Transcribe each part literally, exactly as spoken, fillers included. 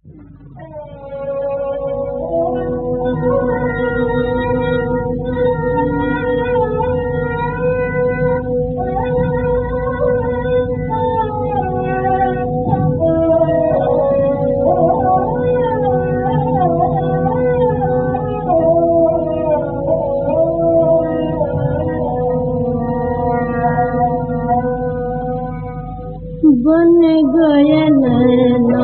बन गए नैना,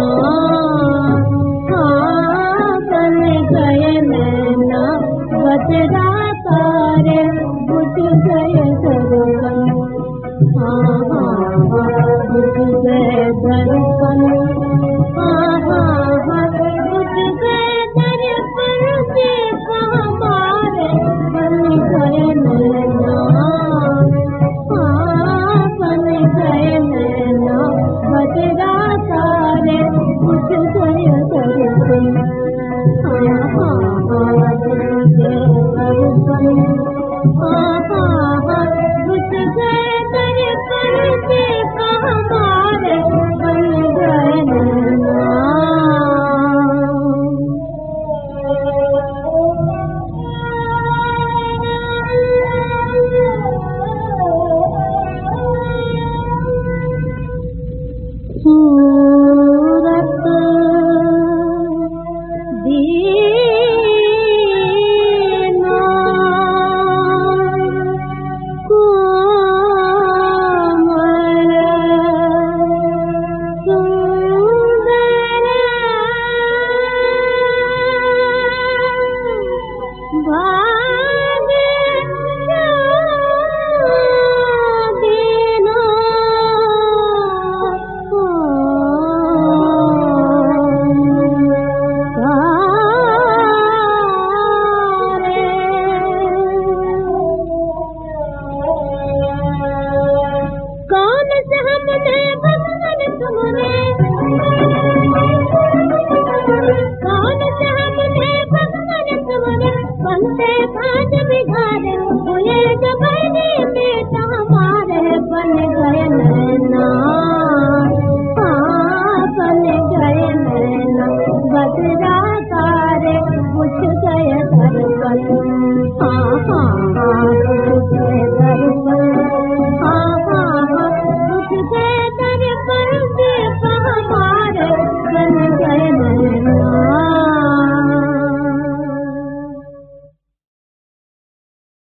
हाँ बन गए नैना, बजरा तारे बुझ गए दर्पण, हाँ हाँ हाँ बुझ गए दर्पण, हाँ हाँ हाँ बुझ गए दर्पण से हमारे बन गए नैना, हाँ बन गए नैना, बजरा तारे बुझ गए दर्पण, हाँ हाँ हाँ बुझ गए दर्पण, हाँ हाँ हाँ बुझ गए दर्पण से हमारे बन गए नैना। सूरत दीना कोमल सुंदर भाग्य दीना कौन से हमने भगवान तुम्हारे